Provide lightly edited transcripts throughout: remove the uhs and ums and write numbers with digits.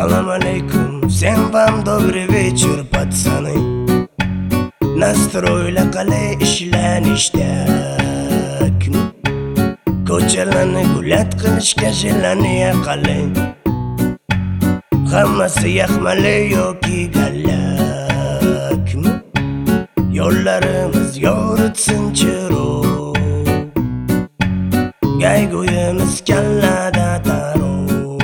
Салам алейкум, всем вам добрый вечер, пацаны. Nastroyla qalay ishlanishdak, ko'chalarni gulat qilishga jilaniya qalay. Hammasi yaxmali yoki gallakmi, yo'llarimiz yoritsin chiroq, gayguyimiz kallada taro.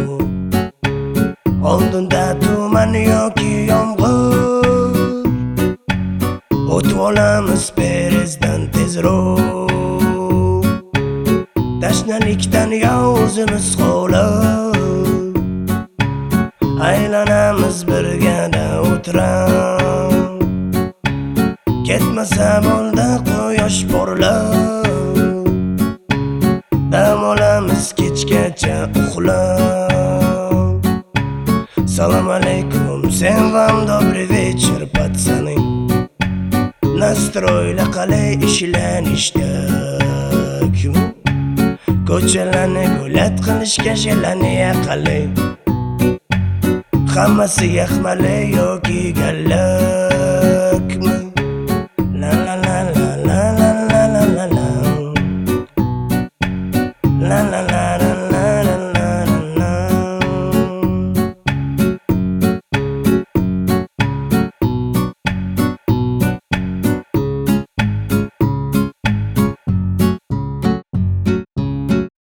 Oldinda tuman yoki yomg'ir, o'tib olamiz perezdan tezroq. Tashnalikdan yo o'zimiz xo'lab, aylanamiz birgada o'tirib. Ketmasa bo'ldi quyosh porlab, dam olamiz kechgacha uxlab. Салам алейкум, всем вам добрый вечер, пацаны. Nastroyla qalay ishlanishdak, ko'chalarni gulat qilishga jilaniya qalay. Hammasi yaxmali yoki galla.